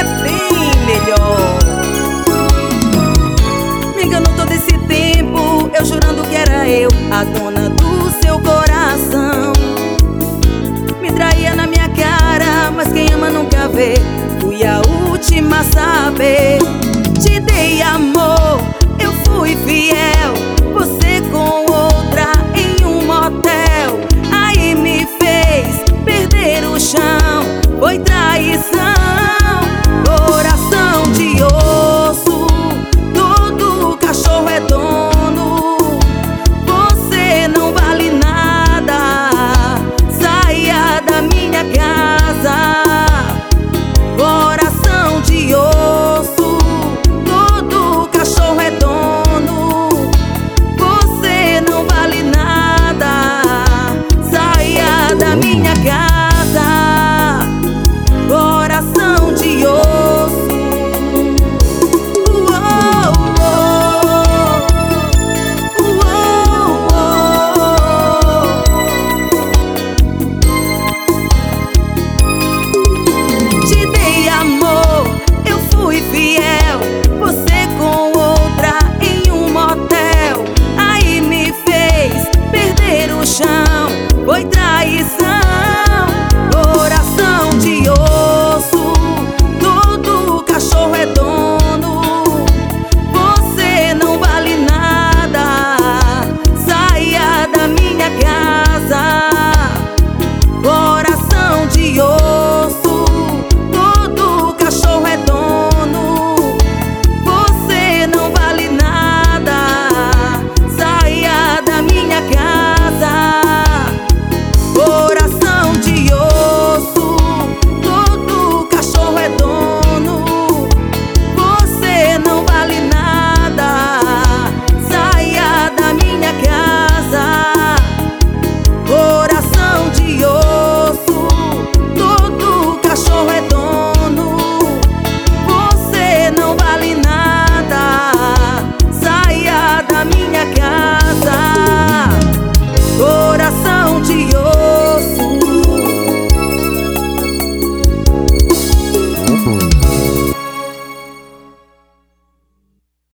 é bem melhor. Me enganou todo esse tempo, eu jurando que era eu a dona do seu coração. Me traía na minha cara, mas quem ama nunca vê. Fui a última a saber.